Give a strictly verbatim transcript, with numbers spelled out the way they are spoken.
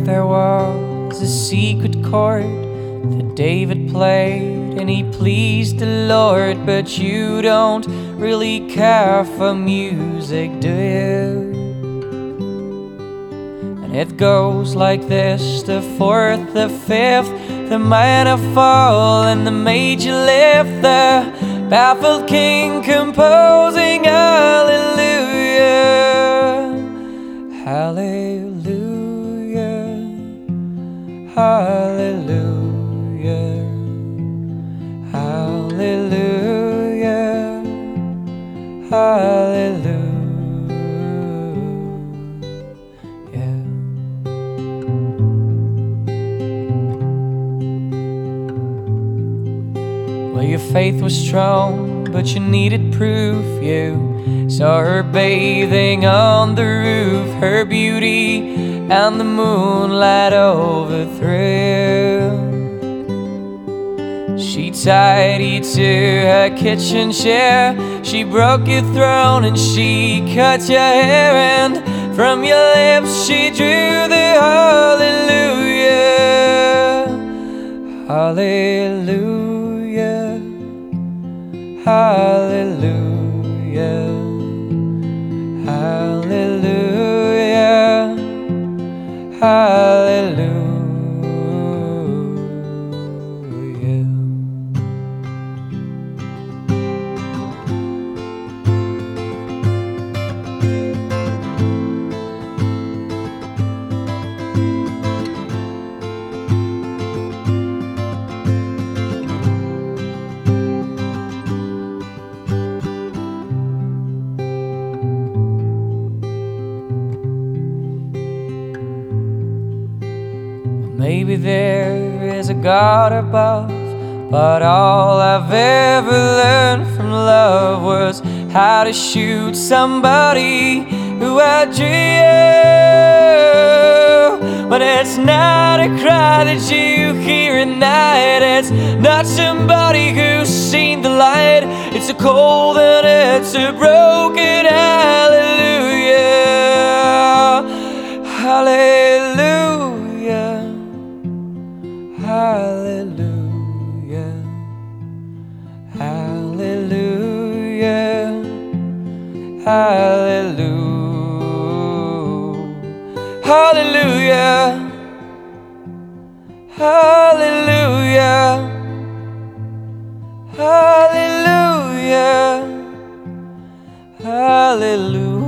there was a secret chord that David played and he pleased the Lord. But you don't really care for music, do you? And it goes like this: the fourth, the fifth, the minor fall and the major lift, the baffled king composing hallelujah, hallelujah, hallelujah, hallelujah, hallelujah. Well, your faith was strong, but you needed proof. You saw her bathing on the roof, her beauty and the moonlight overthrew. She tied you to her kitchen chair, she broke your throne and she cut your hair, and from your lips she drew the hallelujah, hallelujah, hallelujah, hallelujah, hallelujah. Maybe there is a God above, but all I've ever learned from love was how to shoot somebody who outdrew you. But it's not a cry that you hear at night, it's not somebody who's seen the light. It's a cold and it's a broken hallelujah, hallelujah, hallelujah, hallelujah, hallelujah, hallelujah, hallelujah, hallelujah, hallelujah.